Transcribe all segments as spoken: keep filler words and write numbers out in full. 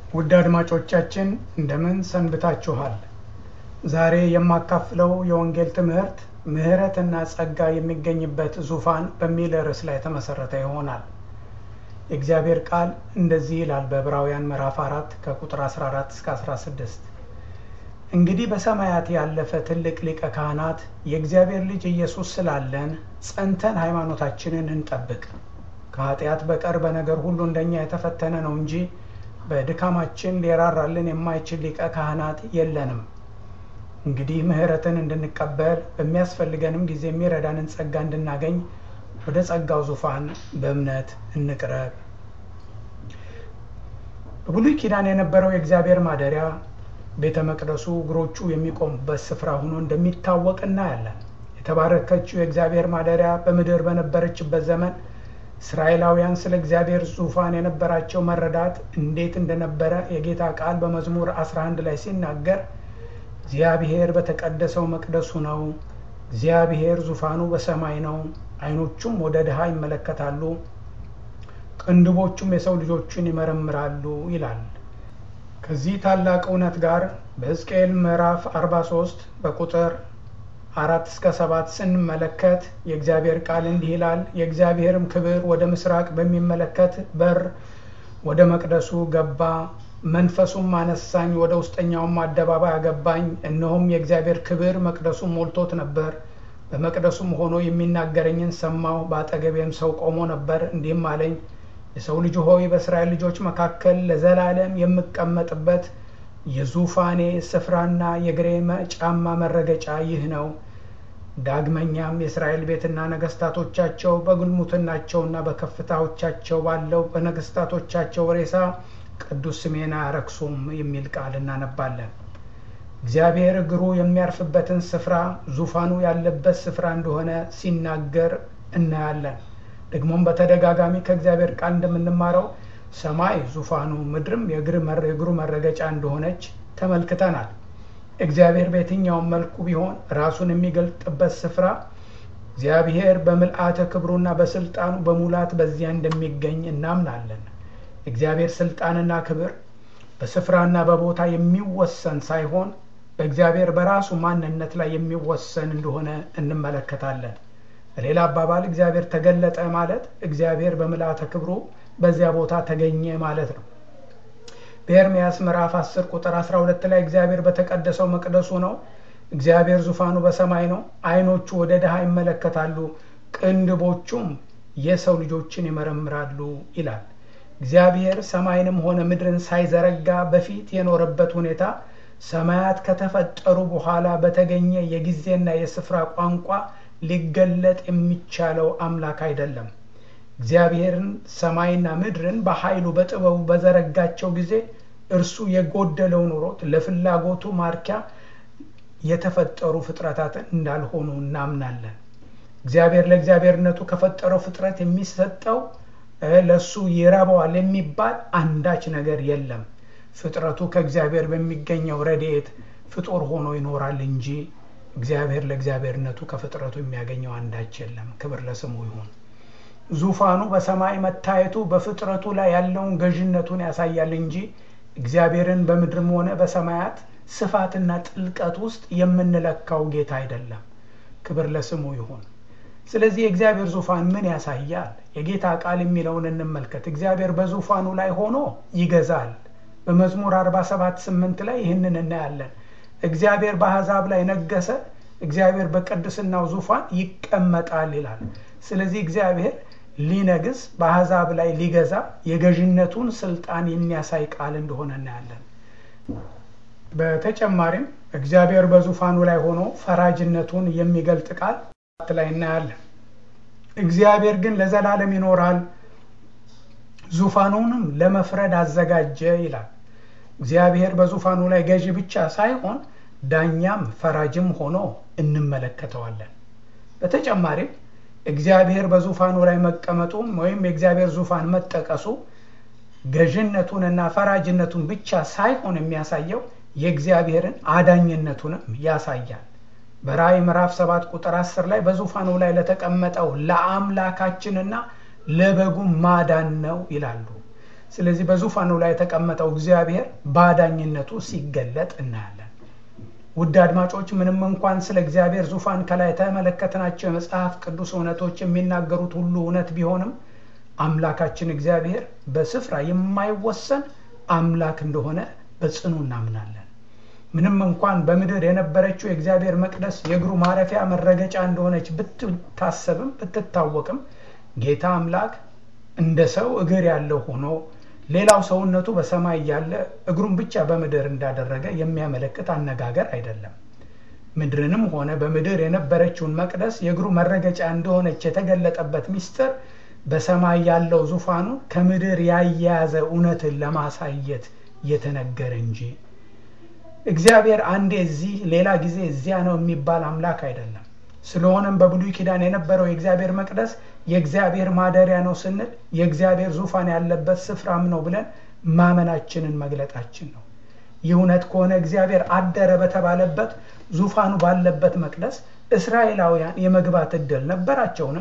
ውድ አድማጮቻችን እንደምን ሰንብታችኋል? ዛሬ የማካፍለው የወንጌል ትምህርት ምህረትና ጸጋ የሚገኝበት ዙፋን በሚል ርዕስ ላይ የተመሰረተ ይሆናል። የእግዚአብሔር ቃል እንደዚህ ይላል በዕብራውያን ምዕራፍ አራት ከቁጥር አስራ አራት እስከ አስራ ስድስት እንግዲህ በሰማያት ያለፈ ትልቅ ሊቀ ካህናት የእግዚአብሔር ልጅ ኢየሱስ ስላለን ጸንተን ሃይማኖታችንን እንጠብቅ። ከኃጢአት በቀር በነገር ሁሉ እንደኛ የተፈተነ ነው እንጂ በድካማችን ሊራራልን የማይችል ሊቀ ካህናት የለንም። እንግዲህ ምህረትን እንድንቀበል በሚያስፈልገንም ጊዜ የሚረዳንን ጸጋ እንድናገኝ ወደ ጸጋው ዙፋን በእምነት እንቅረብ። በብሉይ ኪዳን የነበረው የእግዚአብሔር ማደሪያ ቤተ መቅደሱ እግሮቹ የሚቆሙበት ስፍራ ሆኖ እንደሚታወቅ እናያለን። የተባረከችው የእግዚአብሔር ማደሪያ በምድር በነበረችበት ዘመን እስራኤላውያን ስለ እግዚአብሔር ዙፋን የነበራቸው መረዳት እንዴት እንደነበረ የጌታ ቃል በመዝሙር አስራ አንድ ላይ ሲናገር እግዚአብሔር በተቀደሰው መቅደሱ ነው፣ እግዚአብሔር ዙፋኑ በሰማይ ነው፣ ዓይኖቹም ወደ ድሃ ይመለከታሉ፣ ቅንድቦቹም የሰው ልጆችን ይመረምራሉ ይላል። ከዚህ ታላቅ እውነት ጋር በሕዝቅኤል ምዕራፍ አርባ ሶስት በቁጥር አራት እስከ ሰባት ስንመለከት የእግዚአብሔር ቃል እንዲህ ይላል። የእግዚአብሔርም ክብር ወደ ምስራቅ በሚመለከት በር ወደ መቅደሱ ገባ፣ መንፈሱም አነሳኝ፣ ወደ ውስጠኛውም አደባባይ አገባኝ። እነሆም የእግዚአብሔር ክብር መቅደሱን ሞልቶት ነበር። በመቅደሱም ሆኖ የሚናገረኝን ሰማሁ። በአጠገቤም ሰው ቆሞ ነበር፣ እንዲህም አለኝ፣ የሰው ልጅ ሆይ በእስራኤል ልጆች መካከል ለዘላለም የምቀመጥበት የዙፋኔ ስፍራና የእግሬ ጫማ መረገጫ ይህ ነው። ዳግመኛም የእስራኤል ቤትና ነገስታቶቻቸው በግልሙትናቸውና በከፍታዎቻቸው ባለው በነገስታቶቻቸው ሬሳ ቅዱስ ስሜን አያረክሱም የሚል ቃል እናነባለን። እግዚአብሔር እግሩ የሚያርፍበትን ስፍራ ዙፋኑ ያለበት ስፍራ እንደሆነ ሲናገር እናያለን። ደግሞም በተደጋጋሚ ከእግዚአብሔር ቃል እንደምንማረው ሰማይ ዙፋኑ ምድርም የእግሩ መረገጫ እንደሆነች ተመልክተናል። እግዚአብሔር በየትኛውም መልኩ ቢሆን ራሱን የሚገልጥበት ስፍራ እግዚአብሔር በምልአተ ክብሩና በስልጣኑ በሙላት በዚያ እንደሚገኝ እናምናለን። እግዚአብሔር ስልጣንና ክብር በስፍራና በቦታ የሚወሰን ሳይሆን በእግዚአብሔር በራሱ ማንነት ላይ የሚወሰን እንደሆነ እንመለከታለን። በሌላ አባባል እግዚአብሔር ተገለጠ ማለት እግዚአብሔር በምልአተ ክብሩ በዚያ ቦታ ተገኘ ማለት ነው። በኤርምያስ ምዕራፍ አስር ቁጥር አስራ ሁለት ላይ እግዚአብሔር በተቀደሰው መቅደሱ ነው፣ እግዚአብሔር ዙፋኑ በሰማይ ነው፣ ዓይኖቹ ወደ ድሃ ይመለከታሉ፣ ቅንድቦቹም የሰው ልጆችን ይመረምራሉ ይላል። እግዚአብሔር ሰማይንም ሆነ ምድርን ሳይዘረጋ በፊት የኖረበት ሁኔታ ሰማያት ከተፈጠሩ በኋላ በተገኘ የጊዜና የስፍራ ቋንቋ ሊገለጥ የሚቻለው አምላክ አይደለም። እግዚአብሔርን ሰማይና ምድርን በኃይሉ በጥበቡ በዘረጋቸው ጊዜ እርሱ የጎደለው ኑሮት ለፍላጎቱ ማርኪያ የተፈጠሩ ፍጥረታት እንዳልሆኑ እናምናለን። እግዚአብሔር ለእግዚአብሔርነቱ ከፈጠረው ፍጥረት የሚሰጠው ለሱ ይረባዋል የሚባል አንዳች ነገር የለም። ፍጥረቱ ከእግዚአብሔር በሚገኘው ረድኤት ፍጡር ሆኖ ይኖራል እንጂ እግዚአብሔር ለእግዚአብሔርነቱ ከፍጥረቱ የሚያገኘው አንዳች የለም። ክብር ለስሙ ይሁን። ዙፋኑ በሰማይ መታየቱ በፍጥረቱ ላይ ያለውን ገዥነቱን ያሳያል እንጂ እግዚአብሔርን በምድርም ሆነ በሰማያት ስፋትና ጥልቀት ውስጥ የምንለካው ጌታ አይደለም። ክብር ለስሙ ይሁን። ስለዚህ የእግዚአብሔር ዙፋን ምን ያሳያል? የጌታ ቃል የሚለውን እንመልከት። እግዚአብሔር በዙፋኑ ላይ ሆኖ ይገዛል። በመዝሙር አርባ ሰባት ስምንት ላይ ይህንን እናያለን። እግዚአብሔር በአሕዛብ ላይ ነገሰ፣ እግዚአብሔር በቅድስናው ዙፋን ይቀመጣል ይላል። ስለዚህ እግዚአብሔር ሊነግስ በአሕዛብ ላይ ሊገዛ የገዥነቱን ስልጣን የሚያሳይ ቃል እንደሆነ እናያለን። በተጨማሪም እግዚአብሔር በዙፋኑ ላይ ሆኖ ፈራጅነቱን የሚገልጥ ቃል ላይ እናያለን። እግዚአብሔር ግን ለዘላለም ይኖራል፣ ዙፋኑንም ለመፍረድ አዘጋጀ ይላል። እግዚአብሔር በዙፋኑ ላይ ገዢ ብቻ ሳይሆን ዳኛም ፈራጅም ሆኖ እንመለከተዋለን። በተጨማሪም እግዚአብሔር በዙፋኑ ላይ መቀመጡም ወይም የእግዚአብሔር ዙፋን መጠቀሱ ገዥነቱንና ፈራጅነቱን ብቻ ሳይሆን የሚያሳየው የእግዚአብሔርን አዳኝነቱንም ያሳያል። በራእይ ምዕራፍ ሰባት ቁጥር አስር ላይ በዙፋኑ ላይ ለተቀመጠው ለአምላካችንና ለበጉ ማዳን ነው ይላሉ። ስለዚህ በዙፋኑ ላይ የተቀመጠው እግዚአብሔር ባዳኝነቱ ሲገለጥ እናያለን። ውድ አድማጮች ምንም እንኳን ስለ እግዚአብሔር ዙፋን ከላይ ተመለከተናቸው የመጽሐፍ ቅዱስ እውነቶች የሚናገሩት ሁሉ እውነት ቢሆንም አምላካችን እግዚአብሔር በስፍራ የማይወሰን አምላክ እንደሆነ በጽኑ እናምናለን። ምንም እንኳን በምድር የነበረችው የእግዚአብሔር መቅደስ የእግሩ ማረፊያ መረገጫ እንደሆነች ብትታሰብም ብትታወቅም ጌታ አምላክ እንደ ሰው እግር ያለው ሆኖ ሌላው ሰውነቱ በሰማይ ያለ እግሩን ብቻ በምድር እንዳደረገ የሚያመለክት አነጋገር አይደለም። ምድርንም ሆነ በምድር የነበረችውን መቅደስ የእግሩ መረገጫ እንደሆነች የተገለጠበት ምስጢር በሰማይ ያለው ዙፋኑ ከምድር ያያያዘ እውነትን ለማሳየት የተነገረ እንጂ እግዚአብሔር አንዴ እዚህ ሌላ ጊዜ እዚያ ነው የሚባል አምላክ አይደለም። ስለሆነም በብሉይ ኪዳን የነበረው የእግዚአብሔር መቅደስ የእግዚአብሔር ማደሪያ ነው ስንል የእግዚአብሔር ዙፋን ያለበት ስፍራም ነው ብለን ማመናችንን መግለጣችን ነው። ይህ እውነት ከሆነ እግዚአብሔር አደረ በተባለበት ዙፋኑ ባለበት መቅደስ እስራኤላውያን የመግባት ዕድል ነበራቸውን?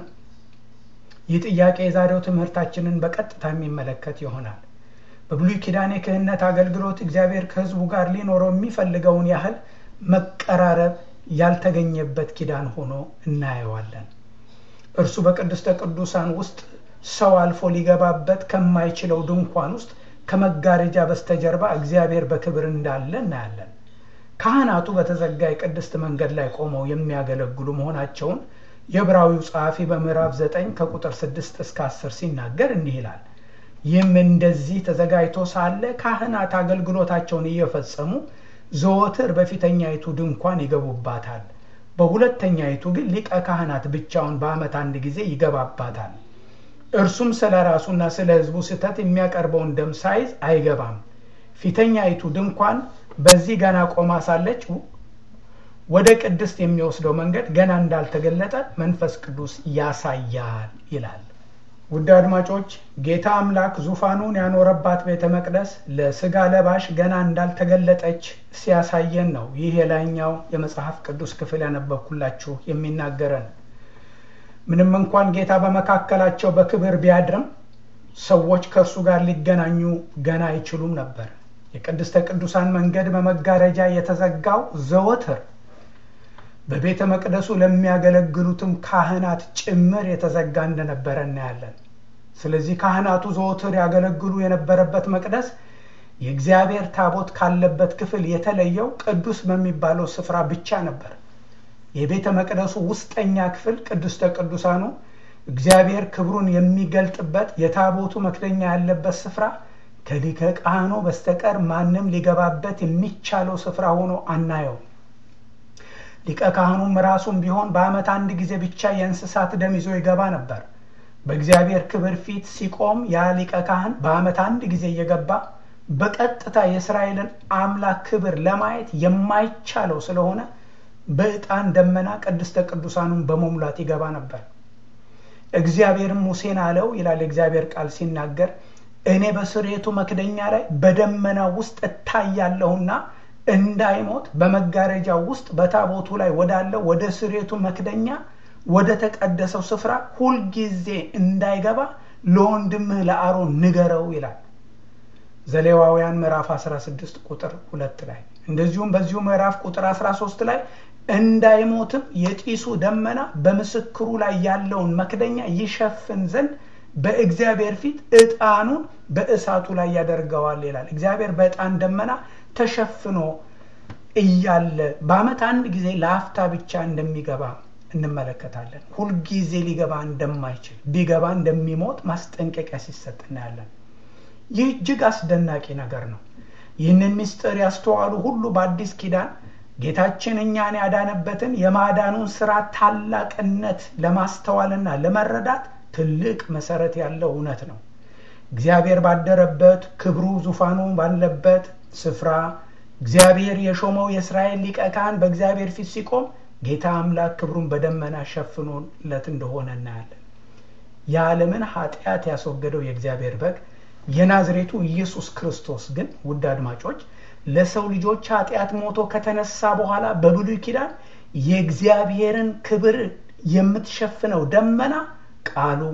ይህ ጥያቄ የዛሬው ትምህርታችንን በቀጥታ የሚመለከት ይሆናል። በብሉይ ኪዳን የክህነት አገልግሎት እግዚአብሔር ከሕዝቡ ጋር ሊኖረው የሚፈልገውን ያህል መቀራረብ ያልተገኘበት ኪዳን ሆኖ እናየዋለን። እርሱ በቅድስተ ቅዱሳን ውስጥ ሰው አልፎ ሊገባበት ከማይችለው ድንኳን ውስጥ ከመጋረጃ በስተጀርባ እግዚአብሔር በክብር እንዳለ እናያለን። ካህናቱ በተዘጋ የቅድስት መንገድ ላይ ቆመው የሚያገለግሉ መሆናቸውን የዕብራዊው ጸሐፊ በምዕራፍ ዘጠኝ ከቁጥር ስድስት እስከ አስር ሲናገር እንዲህ ይላል። ይህም እንደዚህ ተዘጋጅቶ ሳለ ካህናት አገልግሎታቸውን እየፈጸሙ ዘወትር በፊተኛይቱ ድንኳን ይገቡባታል፣ በሁለተኛይቱ ግን ሊቀ ካህናት ብቻውን በዓመት አንድ ጊዜ ይገባባታል። እርሱም ስለ ራሱና ስለ ሕዝቡ ስህተት የሚያቀርበውን ደም ሳይዝ አይገባም። ፊተኛይቱ ድንኳን በዚህ ገና ቆማ ሳለች ወደ ቅድስት የሚወስደው መንገድ ገና እንዳልተገለጠ መንፈስ ቅዱስ ያሳያል ይላል። ውድ አድማጮች ጌታ አምላክ ዙፋኑን ያኖረባት ቤተ መቅደስ ለስጋ ለባሽ ገና እንዳልተገለጠች ሲያሳየን ነው ይህ የላይኛው የመጽሐፍ ቅዱስ ክፍል ያነበብኩላችሁ የሚናገረን። ምንም እንኳን ጌታ በመካከላቸው በክብር ቢያድርም ሰዎች ከእርሱ ጋር ሊገናኙ ገና አይችሉም ነበር። የቅድስተ ቅዱሳን መንገድ በመጋረጃ የተዘጋው ዘወትር በቤተ መቅደሱ ለሚያገለግሉትም ካህናት ጭምር የተዘጋ እንደነበረ እናያለን። ስለዚህ ካህናቱ ዘወትር ያገለግሉ የነበረበት መቅደስ የእግዚአብሔር ታቦት ካለበት ክፍል የተለየው ቅዱስ በሚባለው ስፍራ ብቻ ነበር። የቤተ መቅደሱ ውስጠኛ ክፍል ቅድስተ ቅዱሳኑ እግዚአብሔር ክብሩን የሚገልጥበት የታቦቱ መክደኛ ያለበት ስፍራ ከሊቀ ካህኑ በስተቀር ማንም ሊገባበት የሚቻለው ስፍራ ሆኖ አናየው። ሊቀ ካህኑም ራሱም ቢሆን በዓመት አንድ ጊዜ ብቻ የእንስሳት ደም ይዞ ይገባ ነበር። በእግዚአብሔር ክብር ፊት ሲቆም ያ ሊቀ ካህን በዓመት አንድ ጊዜ እየገባ በቀጥታ የእስራኤልን አምላክ ክብር ለማየት የማይቻለው ስለሆነ በዕጣን ደመና ቅድስተ ቅዱሳኑን በመሙላት ይገባ ነበር። እግዚአብሔርም ሙሴን አለው ይላል እግዚአብሔር ቃል ሲናገር፣ እኔ በስርየቱ መክደኛ ላይ በደመና ውስጥ እታያለሁና እንዳይሞት በመጋረጃው ውስጥ በታቦቱ ላይ ወዳለው ወደ ስርየቱ መክደኛ ወደ ተቀደሰው ስፍራ ሁልጊዜ እንዳይገባ ለወንድምህ ለአሮን ንገረው ይላል ዘሌዋውያን ምዕራፍ አስራ ስድስት ቁጥር ሁለት ላይ። እንደዚሁም በዚሁ ምዕራፍ ቁጥር አስራ ሶስት ላይ እንዳይሞትም የጢሱ ደመና በምስክሩ ላይ ያለውን መክደኛ ይሸፍን ዘንድ በእግዚአብሔር ፊት ዕጣኑን በእሳቱ ላይ ያደርገዋል ይላል። እግዚአብሔር በዕጣን ደመና ተሸፍኖ እያለ በዓመት አንድ ጊዜ ለአፍታ ብቻ እንደሚገባ እንመለከታለን። ሁልጊዜ ሊገባ እንደማይችል ቢገባ እንደሚሞት ማስጠንቀቂያ ሲሰጥ እናያለን። ይህ እጅግ አስደናቂ ነገር ነው። ይህንን ምስጢር ያስተዋሉ ሁሉ በአዲስ ኪዳን ጌታችን እኛን ያዳነበትን የማዳኑን ስራ ታላቅነት ለማስተዋልና ለመረዳት ትልቅ መሰረት ያለው እውነት ነው። እግዚአብሔር ባደረበት ክብሩ ዙፋኑ ባለበት ስፍራ እግዚአብሔር የሾመው የእስራኤል ሊቀ ካህን በእግዚአብሔር ፊት ሲቆም ጌታ አምላክ ክብሩን በደመና ሸፍኖለት እንደሆነ እናያለን። የዓለምን ኃጢአት ያስወገደው የእግዚአብሔር በግ የናዝሬቱ ኢየሱስ ክርስቶስ ግን ውድ አድማጮች ለሰው ልጆች ኃጢአት ሞቶ ከተነሳ በኋላ በብሉይ ኪዳን የእግዚአብሔርን ክብር የምትሸፍነው ደመና ቃሉ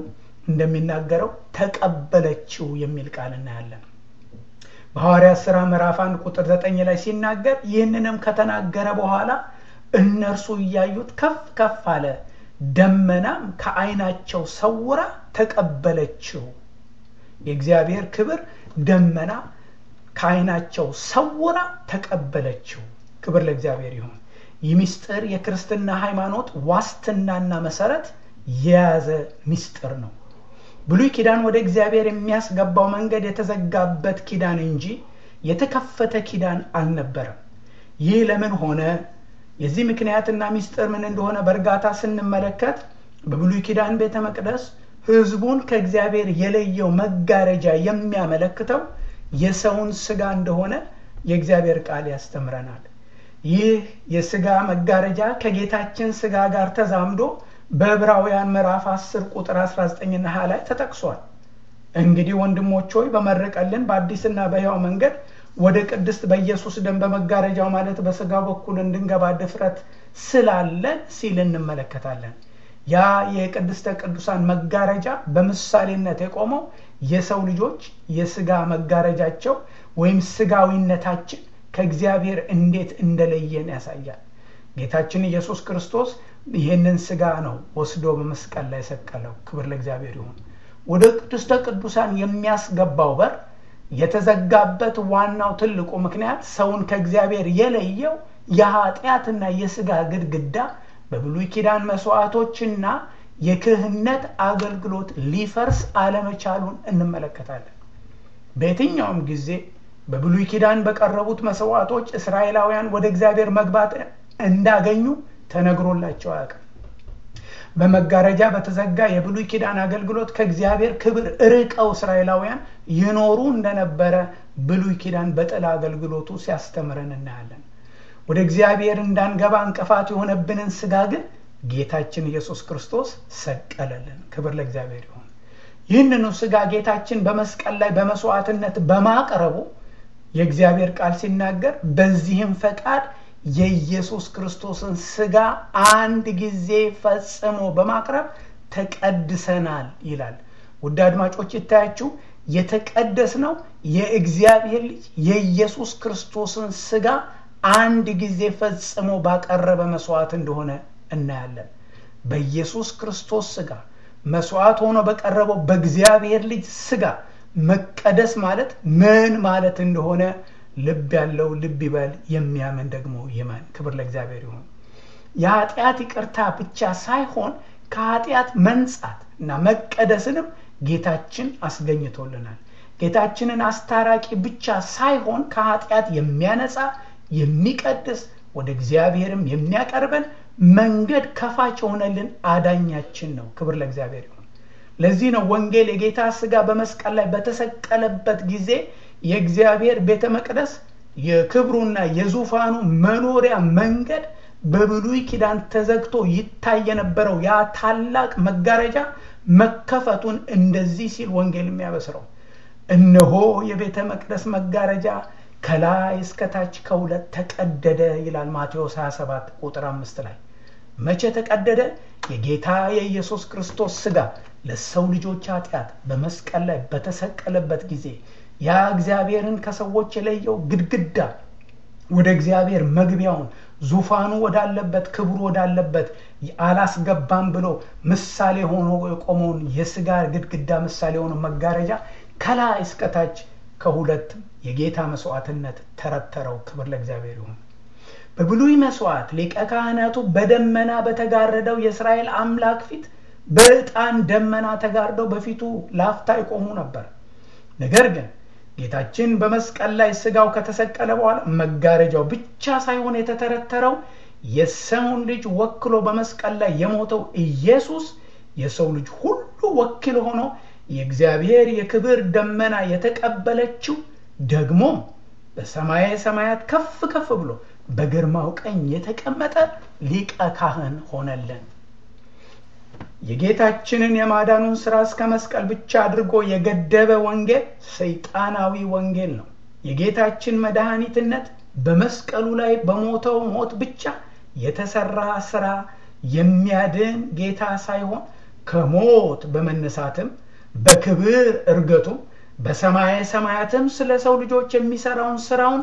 እንደሚናገረው ተቀበለችው የሚል ቃል እናያለን። በሐዋርያት ሥራ ምዕራፍ አንድ ቁጥር ዘጠኝ ላይ ሲናገር ይህንንም ከተናገረ በኋላ እነርሱ እያዩት ከፍ ከፍ አለ፣ ደመናም ከዓይናቸው ሰውራ ተቀበለችው። የእግዚአብሔር ክብር ደመና ከዓይናቸው ሰውራ ተቀበለችው። ክብር ለእግዚአብሔር ይሁን። ይህ ምስጢር የክርስትና ሃይማኖት ዋስትናና መሰረት የያዘ ምስጢር ነው። ብሉይ ኪዳን ወደ እግዚአብሔር የሚያስገባው መንገድ የተዘጋበት ኪዳን እንጂ የተከፈተ ኪዳን አልነበረም። ይህ ለምን ሆነ? የዚህ ምክንያትና ምስጢር ምን እንደሆነ በእርጋታ ስንመለከት በብሉይ ኪዳን ቤተ መቅደስ ሕዝቡን ከእግዚአብሔር የለየው መጋረጃ የሚያመለክተው የሰውን ስጋ እንደሆነ የእግዚአብሔር ቃል ያስተምረናል። ይህ የስጋ መጋረጃ ከጌታችን ስጋ ጋር ተዛምዶ በዕብራውያን ምዕራፍ አስር ቁጥር አስራ ዘጠኝ እና ሃያ ላይ ተጠቅሷል። እንግዲህ ወንድሞች ሆይ በመረቀልን በአዲስና በሕያው መንገድ ወደ ቅድስት በኢየሱስ ደም በመጋረጃው ማለት በስጋው በኩል እንድንገባ ድፍረት ስላለ ሲል እንመለከታለን። ያ የቅድስተ ቅዱሳን መጋረጃ በምሳሌነት የቆመው የሰው ልጆች የስጋ መጋረጃቸው ወይም ስጋዊነታችን ከእግዚአብሔር እንዴት እንደለየን ያሳያል። ጌታችን ኢየሱስ ክርስቶስ ይህንን ስጋ ነው ወስዶ በመስቀል ላይ ሰቀለው። ክብር ለእግዚአብሔር ይሁን። ወደ ቅድስተ ቅዱሳን የሚያስገባው በር የተዘጋበት ዋናው ትልቁ ምክንያት ሰውን ከእግዚአብሔር የለየው የኃጢአትና የስጋ ግድግዳ በብሉይ ኪዳን መስዋዕቶችና የክህነት አገልግሎት ሊፈርስ አለመቻሉን እንመለከታለን። በየትኛውም ጊዜ በብሉይ ኪዳን በቀረቡት መስዋዕቶች እስራኤላውያን ወደ እግዚአብሔር መግባት እንዳገኙ ተነግሮላቸው አያውቅም። በመጋረጃ በተዘጋ የብሉይ ኪዳን አገልግሎት ከእግዚአብሔር ክብር ርቀው እስራኤላውያን ይኖሩ እንደነበረ ብሉይ ኪዳን በጥላ አገልግሎቱ ሲያስተምረን እናያለን። ወደ እግዚአብሔር እንዳንገባ እንቅፋት የሆነብንን ስጋ ግን ጌታችን ኢየሱስ ክርስቶስ ሰቀለልን። ክብር ለእግዚአብሔር ይሁን። ይህንኑ ስጋ ጌታችን በመስቀል ላይ በመስዋዕትነት በማቅረቡ የእግዚአብሔር ቃል ሲናገር በዚህም ፈቃድ የኢየሱስ ክርስቶስን ስጋ አንድ ጊዜ ፈጽሞ በማቅረብ ተቀድሰናል ይላል። ውድ አድማጮች ይታያችሁ፣ የተቀደስነው የእግዚአብሔር ልጅ የኢየሱስ ክርስቶስን ስጋ አንድ ጊዜ ፈጽሞ ባቀረበ መስዋዕት እንደሆነ እናያለን። በኢየሱስ ክርስቶስ ስጋ መስዋዕት ሆኖ በቀረበው በእግዚአብሔር ልጅ ስጋ መቀደስ ማለት ምን ማለት እንደሆነ ልብ ያለው ልብ ይበል፣ የሚያምን ደግሞ ይመን። ክብር ለእግዚአብሔር ይሁን። የኃጢአት ይቅርታ ብቻ ሳይሆን ከኃጢአት መንጻት እና መቀደስንም ጌታችን አስገኝቶልናል። ጌታችንን አስታራቂ ብቻ ሳይሆን ከኃጢአት የሚያነጻ የሚቀድስ ወደ እግዚአብሔርም የሚያቀርበን መንገድ ከፋች ሆነልን አዳኛችን ነው። ክብር ለእግዚአብሔር ይሁን። ለዚህ ነው ወንጌል የጌታ ስጋ በመስቀል ላይ በተሰቀለበት ጊዜ የእግዚአብሔር ቤተ መቅደስ የክብሩና የዙፋኑ መኖሪያ መንገድ በብሉይ ኪዳን ተዘግቶ ይታይ የነበረው ያ ታላቅ መጋረጃ መከፈቱን እንደዚህ ሲል ወንጌል የሚያበስረው፣ እነሆ የቤተ መቅደስ መጋረጃ ከላይ እስከታች ከሁለት ተቀደደ ይላል ማቴዎስ ሃያ ሰባት ቁጥር አምስት ላይ። መቼ ተቀደደ? የጌታ የኢየሱስ ክርስቶስ ስጋ ለሰው ልጆች ኃጢአት በመስቀል ላይ በተሰቀለበት ጊዜ ያ እግዚአብሔርን ከሰዎች የለየው ግድግዳ ወደ እግዚአብሔር መግቢያውን ዙፋኑ ወዳለበት ክብሩ ወዳለበት አላስገባም ብሎ ምሳሌ ሆኖ የቆመውን የስጋ ግድግዳ ምሳሌ ሆኖ መጋረጃ ከላይ እስከታች ከሁለት የጌታ መስዋዕትነት ተረተረው። ክብር ለእግዚአብሔር ይሁን። በብሉይ መስዋዕት ሊቀ ካህናቱ በደመና በተጋረደው የእስራኤል አምላክ ፊት በዕጣን ደመና ተጋርደው በፊቱ ላፍታ ይቆሙ ነበር። ነገር ግን ጌታችን በመስቀል ላይ ስጋው ከተሰቀለ በኋላ መጋረጃው ብቻ ሳይሆን የተተረተረው የሰውን ልጅ ወክሎ በመስቀል ላይ የሞተው ኢየሱስ የሰው ልጅ ሁሉ ወኪል ሆኖ የእግዚአብሔር የክብር ደመና የተቀበለችው ደግሞ በሰማየ ሰማያት ከፍ ከፍ ብሎ በግርማው ቀኝ የተቀመጠ ሊቀ ካህን ሆነልን። የጌታችንን የማዳኑን ሥራ እስከ መስቀል ብቻ አድርጎ የገደበ ወንጌል ሰይጣናዊ ወንጌል ነው። የጌታችን መድኃኒትነት በመስቀሉ ላይ በሞተው ሞት ብቻ የተሰራ ሥራ የሚያድን ጌታ ሳይሆን ከሞት በመነሳትም በክብር እርገቱም በሰማየ ሰማያትም ስለ ሰው ልጆች የሚሰራውን ስራውን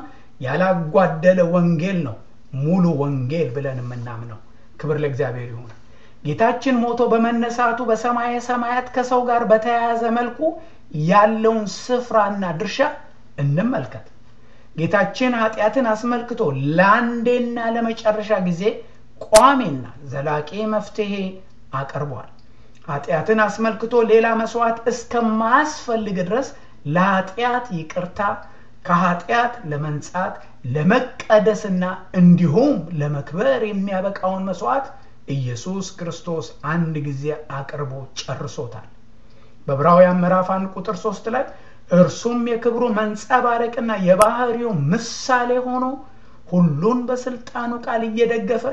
ያላጓደለ ወንጌል ነው ሙሉ ወንጌል ብለን የምናምነው። ክብር ለእግዚአብሔር ይሁን። ጌታችን ሞቶ በመነሳቱ በሰማየ ሰማያት ከሰው ጋር በተያያዘ መልኩ ያለውን ስፍራና ድርሻ እንመልከት። ጌታችን ኃጢአትን አስመልክቶ ለአንዴና ለመጨረሻ ጊዜ ቋሚና ዘላቂ መፍትሄ አቅርቧል። ኃጢአትን አስመልክቶ ሌላ መስዋዕት እስከማያስፈልግ ድረስ ለኃጢአት ይቅርታ፣ ከኃጢአት ለመንጻት፣ ለመቀደስና እንዲሁም ለመክበር የሚያበቃውን መስዋዕት ኢየሱስ ክርስቶስ አንድ ጊዜ አቅርቦ ጨርሶታል። በዕብራውያን ምዕራፍ አንድ ቁጥር ሶስት ላይ እርሱም የክብሩ መንጸባረቅና የባህሪው ምሳሌ ሆኖ ሁሉን በስልጣኑ ቃል እየደገፈ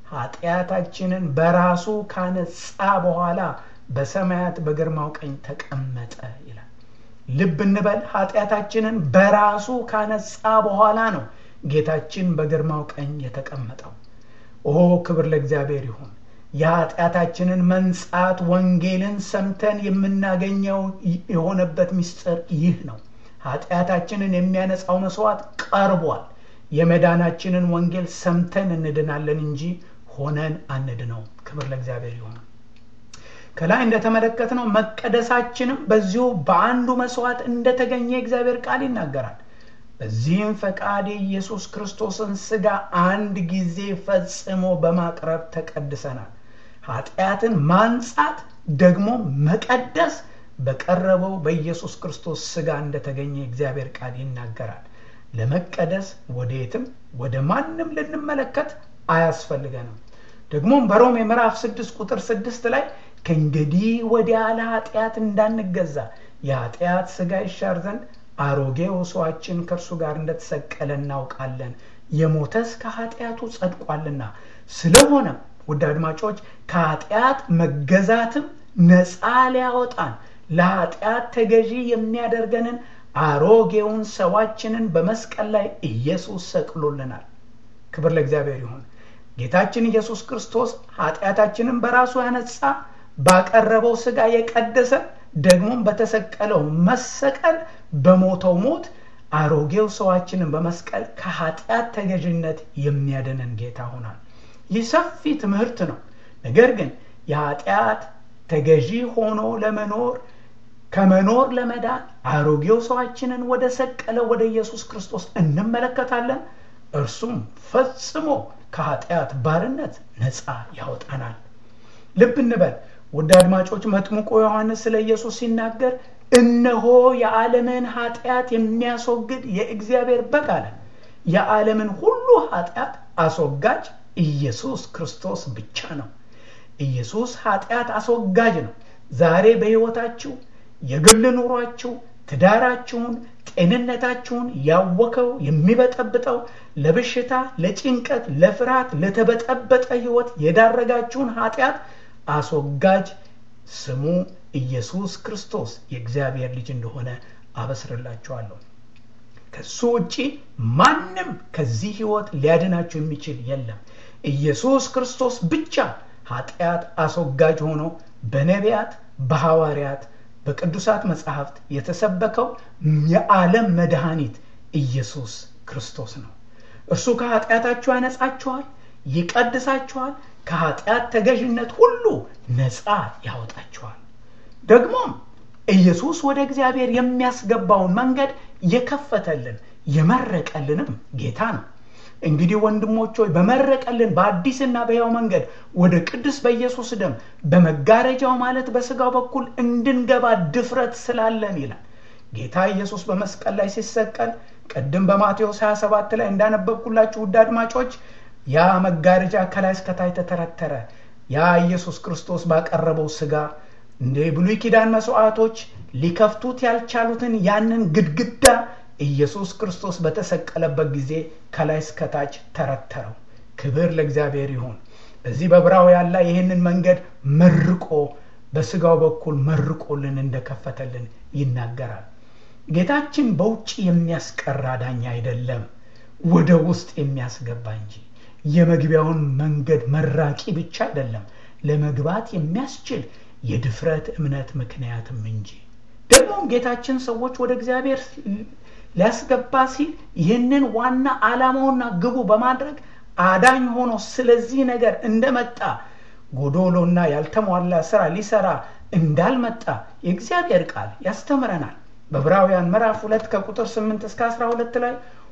ኃጢአታችንን በራሱ ካነጻ በኋላ በሰማያት በግርማው ቀኝ ተቀመጠ ይላል። ልብ እንበል፣ ኃጢአታችንን በራሱ ካነጻ በኋላ ነው ጌታችን በግርማው ቀኝ የተቀመጠው። ኦ ክብር ለእግዚአብሔር ይሁን። የኃጢአታችንን መንጻት ወንጌልን ሰምተን የምናገኘው የሆነበት ምስጢር ይህ ነው። ኃጢአታችንን የሚያነጻው መስዋዕት ቀርቧል። የመዳናችንን ወንጌል ሰምተን እንድናለን እንጂ ሆነን አንድነው። ክብር ለእግዚአብሔር ይሁን። ከላይ እንደተመለከትነው መቀደሳችንም በዚሁ በአንዱ መስዋዕት እንደተገኘ እግዚአብሔር ቃል ይናገራል። በዚህም ፈቃድ ኢየሱስ ክርስቶስን ሥጋ አንድ ጊዜ ፈጽሞ በማቅረብ ተቀድሰናል። ኃጢአትን ማንጻት ደግሞ መቀደስ በቀረበው በኢየሱስ ክርስቶስ ሥጋ እንደተገኘ እግዚአብሔር ቃል ይናገራል። ለመቀደስ ወዴትም ወደ ማንም ልንመለከት አያስፈልገንም። ደግሞም በሮሜ ምዕራፍ ስድስት ቁጥር ስድስት ላይ ከእንግዲህ ወዲያ ለኃጢአት እንዳንገዛ የኃጢአት ሥጋ ይሻር ዘንድ አሮጌው ሰዋችን ከእርሱ ጋር እንደተሰቀለ እናውቃለን፣ የሞተስ ከኃጢአቱ ጸድቋልና። ስለሆነም ውድ አድማጮች ከኃጢአት መገዛትም ነፃ ሊያወጣን ለኃጢአት ተገዢ የሚያደርገንን አሮጌውን ሰዋችንን በመስቀል ላይ ኢየሱስ ሰቅሎልናል። ክብር ለእግዚአብሔር ይሁን። ጌታችን ኢየሱስ ክርስቶስ ኃጢአታችንን በራሱ ያነጻ፣ ባቀረበው ሥጋ የቀደሰ፣ ደግሞም በተሰቀለው መሰቀል በሞተው ሞት አሮጌው ሰዋችንን በመስቀል ከኃጢአት ተገዥነት የሚያድነን ጌታ ሆኗል። ይህ ሰፊ ትምህርት ነው። ነገር ግን የኃጢአት ተገዢ ሆኖ ለመኖር ከመኖር ለመዳን አሮጌው ሰዋችንን ወደ ሰቀለው ወደ ኢየሱስ ክርስቶስ እንመለከታለን። እርሱም ፈጽሞ ከኃጢአት ባርነት ነፃ ያወጣናል። ልብ እንበል ውድ አድማጮች፣ መጥምቁ ዮሐንስ ስለ ኢየሱስ ሲናገር እነሆ የዓለምን ኃጢአት የሚያስወግድ የእግዚአብሔር በግ አለ። የዓለምን ሁሉ ኃጢአት አስወጋጅ ኢየሱስ ክርስቶስ ብቻ ነው። ኢየሱስ ኃጢአት አስወጋጅ ነው። ዛሬ በሕይወታችሁ የግል ኑሯችሁ፣ ትዳራችሁን፣ ጤንነታችሁን ያወከው የሚበጠብጠው ለበሽታ፣ ለጭንቀት፣ ለፍርሃት፣ ለተበጠበጠ ሕይወት የዳረጋችሁን ኃጢአት አስወጋጅ ስሙ ኢየሱስ ክርስቶስ የእግዚአብሔር ልጅ እንደሆነ አበስርላችኋለሁ። ከሱ ውጪ ማንም ከዚህ ሕይወት ሊያድናችሁ የሚችል የለም። ኢየሱስ ክርስቶስ ብቻ ኃጢአት አስወጋጅ ሆኖ በነቢያት፣ በሐዋርያት፣ በቅዱሳት መጻሕፍት የተሰበከው የዓለም መድኃኒት ኢየሱስ ክርስቶስ ነው። እርሱ ከኃጢአታችሁ ያነጻችኋል፣ ይቀድሳችኋል፣ ከኃጢአት ተገዥነት ሁሉ ነፃ ያወጣችኋል። ደግሞም ኢየሱስ ወደ እግዚአብሔር የሚያስገባውን መንገድ የከፈተልን የመረቀልንም ጌታ ነው። እንግዲህ ወንድሞች ሆይ በመረቀልን በአዲስና በሕያው መንገድ ወደ ቅዱስ በኢየሱስ ደም በመጋረጃው ማለት በሥጋው በኩል እንድንገባ ድፍረት ስላለን ይላል። ጌታ ኢየሱስ በመስቀል ላይ ሲሰቀል ቀደም በማቴዎስ ሃያ ሰባት ላይ እንዳነበብኩላችሁ ውድ አድማጮች ያ መጋረጃ ከላይ እስከ ታች ተተረተረ። ያ ኢየሱስ ክርስቶስ ባቀረበው ሥጋ እንደ ብሉይ ኪዳን መስዋዕቶች ሊከፍቱት ያልቻሉትን ያንን ግድግዳ ኢየሱስ ክርስቶስ በተሰቀለበት ጊዜ ከላይ እስከ ታች ተረተረው። ክብር ለእግዚአብሔር ይሁን። በዚህ በዕብራውያን ላይ ይህንን መንገድ መርቆ በሥጋው በኩል መርቆልን እንደከፈተልን ይናገራል። ጌታችን በውጭ የሚያስቀር ዳኛ አይደለም፣ ወደ ውስጥ የሚያስገባ እንጂ። የመግቢያውን መንገድ መራቂ ብቻ አይደለም፣ ለመግባት የሚያስችል የድፍረት እምነት ምክንያትም እንጂ። ደግሞም ጌታችን ሰዎች ወደ እግዚአብሔር ሊያስገባ ሲል ይህንን ዋና ዓላማውና ግቡ በማድረግ አዳኝ ሆኖ ስለዚህ ነገር እንደመጣ ጎዶሎና ያልተሟላ ስራ ሊሰራ እንዳልመጣ የእግዚአብሔር ቃል ያስተምረናል። በዕብራውያን ምዕራፍ ሁለት ከቁጥር ስምንት እስከ አስራ ሁለት ላይ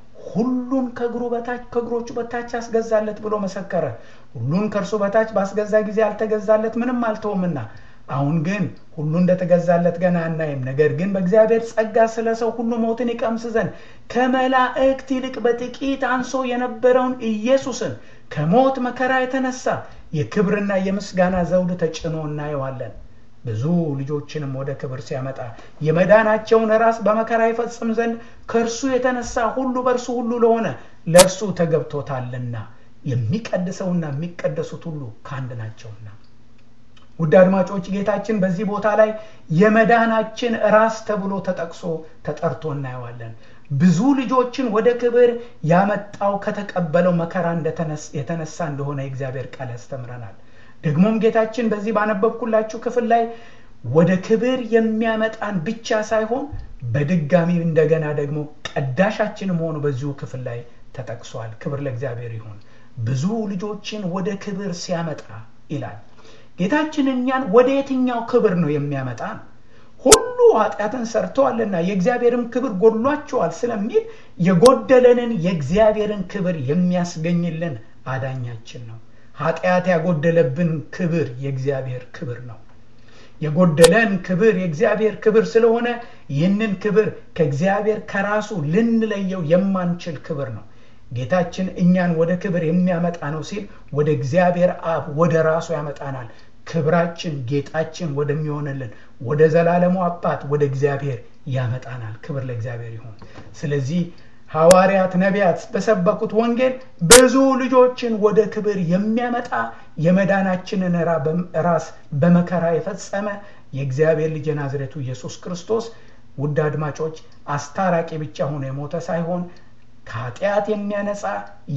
ሁሉን ከእግሩ በታች ከእግሮቹ በታች ያስገዛለት ብሎ መሰከረ። ሁሉን ከእርሱ በታች ባስገዛ ጊዜ አልተገዛለት ምንም አልተውምና፣ አሁን ግን ሁሉ እንደተገዛለት ገና አናይም። ነገር ግን በእግዚአብሔር ጸጋ ስለ ሰው ሁሉ ሞትን ይቀምስ ዘንድ ከመላእክት ይልቅ በጥቂት አንሶ የነበረውን ኢየሱስን ከሞት መከራ የተነሳ የክብርና የምስጋና ዘውድ ተጭኖ እናየዋለን። ብዙ ልጆችንም ወደ ክብር ሲያመጣ የመዳናቸውን ራስ በመከራ ይፈጽም ዘንድ ከእርሱ የተነሳ ሁሉ በእርሱ ሁሉ ለሆነ ለእርሱ ተገብቶታልና የሚቀድሰውና የሚቀደሱት ሁሉ ከአንድ ናቸውና። ውድ አድማጮች፣ ጌታችን በዚህ ቦታ ላይ የመዳናችን ራስ ተብሎ ተጠቅሶ ተጠርቶ እናየዋለን። ብዙ ልጆችን ወደ ክብር ያመጣው ከተቀበለው መከራ የተነሳ እንደሆነ የእግዚአብሔር ቃል ያስተምረናል። ደግሞም ጌታችን በዚህ ባነበብኩላችሁ ክፍል ላይ ወደ ክብር የሚያመጣን ብቻ ሳይሆን በድጋሚ እንደገና ደግሞ ቀዳሻችንም ሆኖ በዚሁ ክፍል ላይ ተጠቅሷል። ክብር ለእግዚአብሔር ይሁን። ብዙ ልጆችን ወደ ክብር ሲያመጣ ይላል። ጌታችን እኛን ወደ የትኛው ክብር ነው የሚያመጣን? ሁሉ ኃጢአትን ሰርተዋልና የእግዚአብሔርም ክብር ጎድሏቸዋል ስለሚል የጎደለንን የእግዚአብሔርን ክብር የሚያስገኝልን አዳኛችን ነው። ኃጢአት ያጎደለብን ክብር የእግዚአብሔር ክብር ነው። የጎደለን ክብር የእግዚአብሔር ክብር ስለሆነ ይህንን ክብር ከእግዚአብሔር ከራሱ ልንለየው የማንችል ክብር ነው። ጌታችን እኛን ወደ ክብር የሚያመጣ ነው ሲል ወደ እግዚአብሔር አብ ወደ ራሱ ያመጣናል። ክብራችን ጌጣችን ወደሚሆንልን ወደ ዘላለሙ አባት ወደ እግዚአብሔር ያመጣናል። ክብር ለእግዚአብሔር ይሁን። ስለዚህ ሐዋርያት ነቢያት በሰበኩት ወንጌል ብዙ ልጆችን ወደ ክብር የሚያመጣ የመዳናችንን ራስ በመከራ የፈጸመ የእግዚአብሔር ልጅ ናዝሬቱ ኢየሱስ ክርስቶስ ውድ አድማጮች አስታራቂ ብቻ ሆኖ የሞተ ሳይሆን ከኃጢአት የሚያነጻ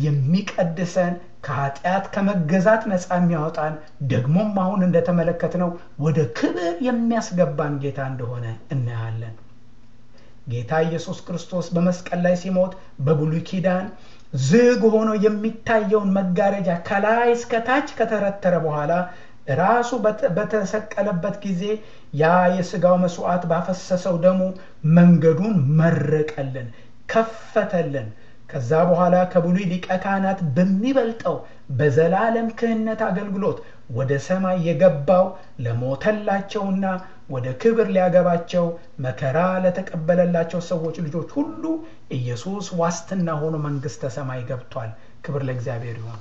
የሚቀድሰን ከኃጢአት ከመገዛት ነፃ የሚያወጣን ደግሞም አሁን እንደተመለከትነው ወደ ክብር የሚያስገባን ጌታ እንደሆነ እናያለን። ጌታ ኢየሱስ ክርስቶስ በመስቀል ላይ ሲሞት በብሉይ ኪዳን ዝግ ሆኖ የሚታየውን መጋረጃ ከላይ እስከ ታች ከተረተረ በኋላ ራሱ በተሰቀለበት ጊዜ ያ የሥጋው መስዋዕት ባፈሰሰው ደሙ መንገዱን መረቀልን፣ ከፈተልን። ከዛ በኋላ ከብሉይ ሊቀ ካህናት በሚበልጠው በዘላለም ክህነት አገልግሎት ወደ ሰማይ የገባው ለሞተላቸውና ወደ ክብር ሊያገባቸው መከራ ለተቀበለላቸው ሰዎች ልጆች ሁሉ ኢየሱስ ዋስትና ሆኖ መንግስተ ሰማይ ገብቷል። ክብር ለእግዚአብሔር ይሁን።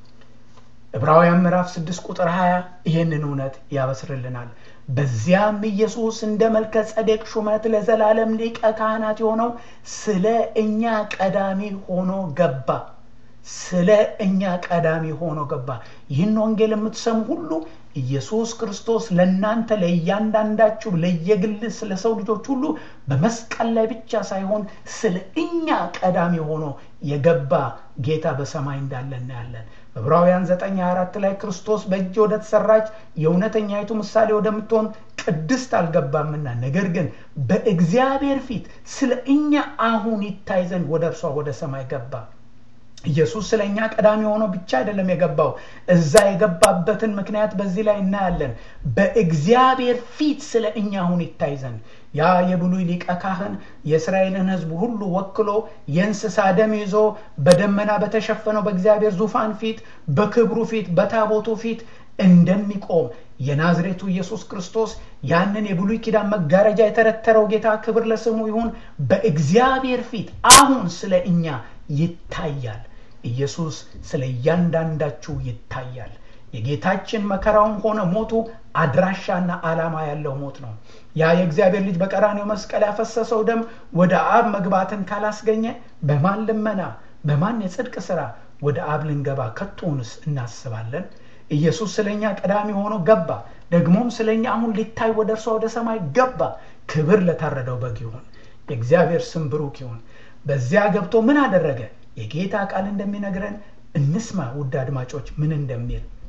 ዕብራውያን ምዕራፍ ስድስት ቁጥር ሀያ ይህንን እውነት ያበስርልናል። በዚያም ኢየሱስ እንደ መልከ ጸዴቅ ሹመት ለዘላለም ሊቀ ካህናት የሆነው ስለ እኛ ቀዳሚ ሆኖ ገባ። ስለ እኛ ቀዳሚ ሆኖ ገባ። ይህን ወንጌል የምትሰሙ ሁሉ ኢየሱስ ክርስቶስ ለእናንተ ለእያንዳንዳችሁ ለየግል ስለ ሰው ልጆች ሁሉ በመስቀል ላይ ብቻ ሳይሆን ስለ እኛ ቀዳሚ ሆኖ የገባ ጌታ በሰማይ እንዳለ እናያለን። ዕብራውያን ዘጠኝ አራት ላይ ክርስቶስ በእጅ ወደ ተሰራች የእውነተኛይቱ ምሳሌ ወደምትሆን ቅድስት አልገባምና ነገር ግን በእግዚአብሔር ፊት ስለ እኛ አሁን ይታይ ዘንድ ወደ እርሷ ወደ ሰማይ ገባ። ኢየሱስ ስለኛ ቀዳሚ ሆኖ ብቻ አይደለም የገባው። እዛ የገባበትን ምክንያት በዚህ ላይ እናያለን። በእግዚአብሔር ፊት ስለ እኛ አሁን ይታይ ዘንድ ያ የብሉይ ሊቀ ካህን የእስራኤልን ሕዝብ ሁሉ ወክሎ የእንስሳ ደም ይዞ በደመና በተሸፈነው በእግዚአብሔር ዙፋን ፊት በክብሩ ፊት በታቦቱ ፊት እንደሚቆም የናዝሬቱ ኢየሱስ ክርስቶስ ያንን የብሉይ ኪዳን መጋረጃ የተረተረው ጌታ ክብር ለስሙ ይሁን በእግዚአብሔር ፊት አሁን ስለ እኛ ይታያል። ኢየሱስ ስለ እያንዳንዳችሁ ይታያል። የጌታችን መከራውም ሆነ ሞቱ አድራሻና ዓላማ ያለው ሞት ነው። ያ የእግዚአብሔር ልጅ በቀራንዮ መስቀል ያፈሰሰው ደም ወደ አብ መግባትን ካላስገኘ በማን ልመና በማን የጽድቅ ሥራ ወደ አብ ልንገባ ከቶንስ እናስባለን? ኢየሱስ ስለኛ ቀዳሚ ሆኖ ገባ። ደግሞም ስለኛ አሁን ሊታይ ወደ እርሷ ወደ ሰማይ ገባ። ክብር ለታረደው በግ ይሁን። የእግዚአብሔር ስም ብሩክ ይሁን። በዚያ ገብቶ ምን አደረገ? የጌታ ቃል እንደሚነግረን እንስማ ውድ አድማጮች ምን እንደሚል።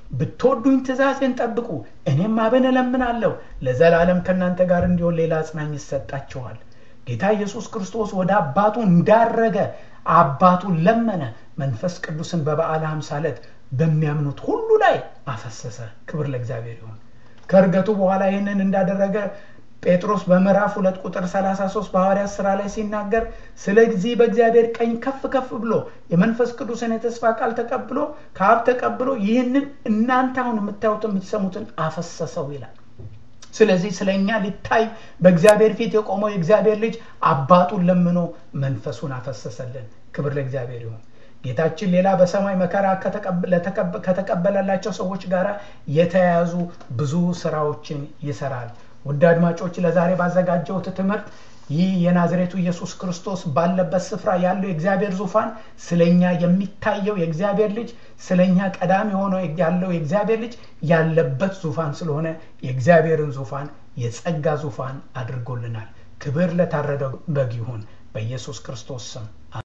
ብትወዱኝ ትእዛዜን ጠብቁ፣ እኔም አብን እለምናለሁ ለዘላለም ከእናንተ ጋር እንዲሆን ሌላ አጽናኝ ይሰጣችኋል። ጌታ ኢየሱስ ክርስቶስ ወደ አባቱ እንዳረገ አባቱን ለመነ። መንፈስ ቅዱስን በበዓለ ሃምሳ ዕለት በሚያምኑት ሁሉ ላይ አፈሰሰ። ክብር ለእግዚአብሔር ይሁን። ከእርገቱ በኋላ ይህንን እንዳደረገ ጴጥሮስ በምዕራፍ ሁለት ቁጥር ሰላሳ ሶስት በሐዋርያት ሥራ ላይ ሲናገር ስለዚህ በእግዚአብሔር ቀኝ ከፍ ከፍ ብሎ የመንፈስ ቅዱስን የተስፋ ቃል ተቀብሎ ከአብ ተቀብሎ ይህንን እናንተ አሁን የምታዩት የምትሰሙትን አፈሰሰው ይላል። ስለዚህ ስለኛ ሊታይ በእግዚአብሔር ፊት የቆመው የእግዚአብሔር ልጅ አባቱን ለምኖ መንፈሱን አፈሰሰልን። ክብር ለእግዚአብሔር ይሁን። ጌታችን ሌላ በሰማይ መከራ ከተቀበለላቸው ሰዎች ጋር የተያያዙ ብዙ ስራዎችን ይሰራል። ውድ አድማጮች፣ ለዛሬ ባዘጋጀሁት ትምህርት ይህ የናዝሬቱ ኢየሱስ ክርስቶስ ባለበት ስፍራ ያለው የእግዚአብሔር ዙፋን ስለኛ የሚታየው የእግዚአብሔር ልጅ ስለኛ ቀዳሚ ሆኖ ያለው የእግዚአብሔር ልጅ ያለበት ዙፋን ስለሆነ የእግዚአብሔርን ዙፋን የጸጋ ዙፋን አድርጎልናል። ክብር ለታረደው በግ ይሁን በኢየሱስ ክርስቶስ ስም።